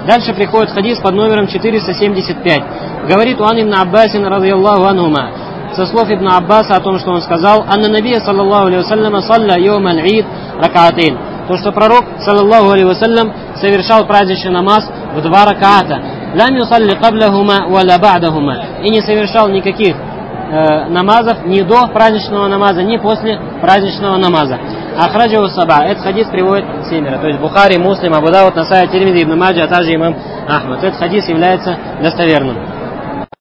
Дальше приходит хадис под номером 475. Говорит Уан ибн Аббасин радийаллаху анхума, со слов Ибн Аббаса о том, что он сказал: «Анна набия саллаллаху алейхи вассалям салля йоум аль-ид ракаатин». То, что пророк саллаллаху алейхи вассалям совершал праздничный намаз в 2 ракаата. Лам юсалли каблахума валя ба'дахума. И не совершал никаких намазов ни до праздничного намаза, ни после праздничного намаза. Ахраджаху саба. Этот хадис приводит 7. То есть Бухари, Муслим, Абу Дауд, Насаи, Тирмизи, Ибн Маджа, а также имам Ахмад. Этот хадис является достоверным.